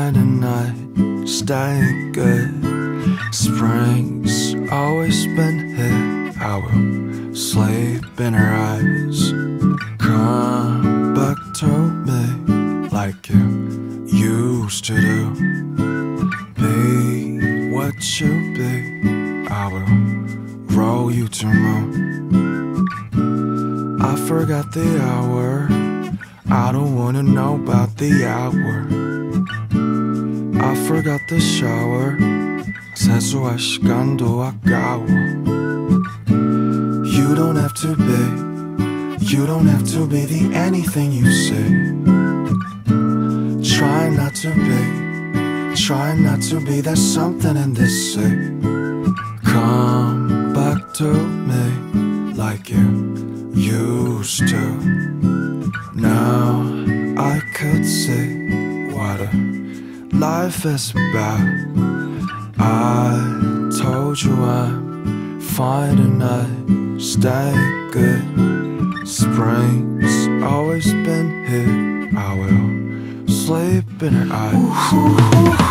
fine tonight, staying good. Spring's always been here. I will sleep in her eyes. Come back to me like you used to do. Be what you be. I will roll you to moon. I forgot the hour. I don't wanna know about the hour. I forgot the shower. 세수할 시간도 아까워. You don't have to be. You don't have to be the anything you say. Try not to be. Try not to be. There's something in this say. Come back to me like you used to. Now I could see what a life is about. I told you I'm fine tonight, stay good. Spring's always been here. I will sleep in her eyes.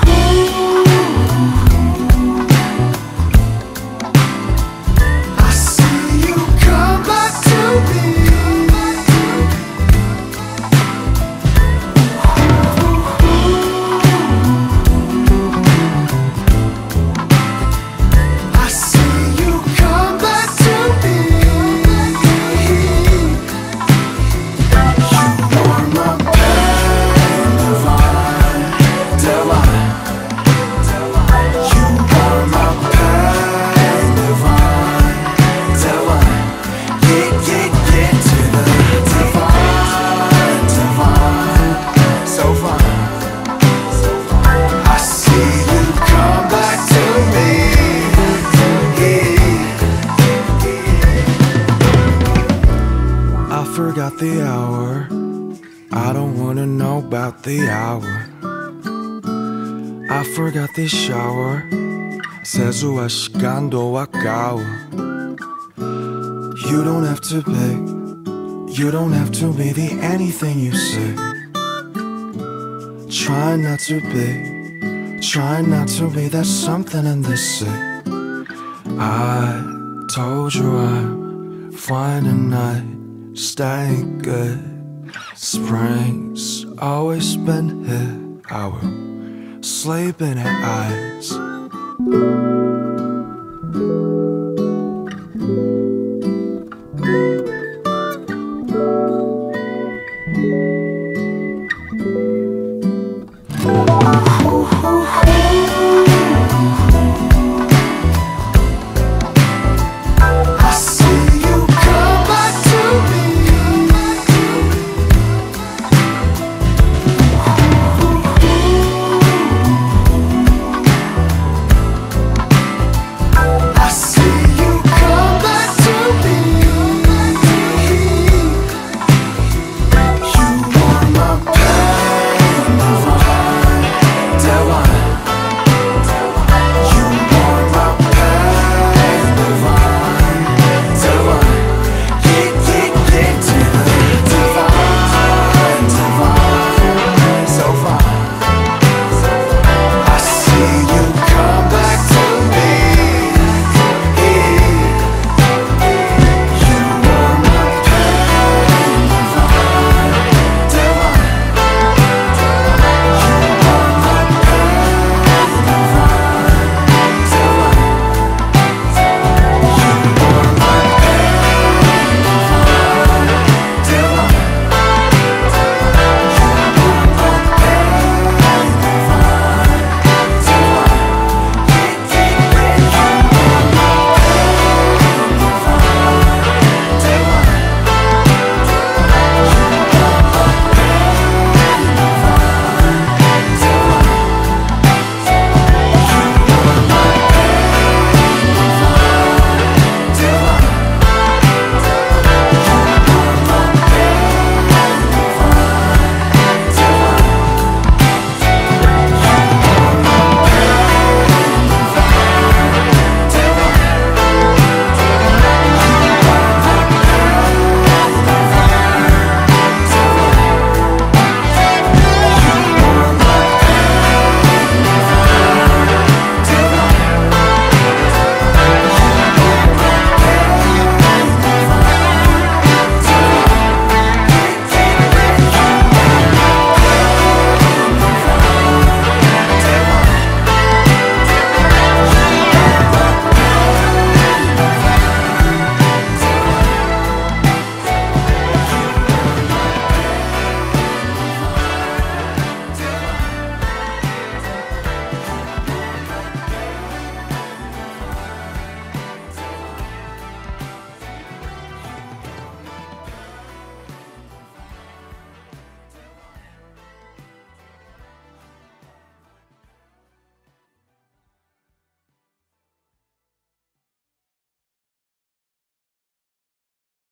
I see you come back to me. Forgot the hour. I don't wanna know about the hour. I forgot the shower. 세수할 시간도 아까워. You don't have to be. You don't have to be the anything you say. Try not to be. Try not to be. There's something in this say. I told you I'm fine tonight, staying good. Spring's always been here. I will sleep in her eyes.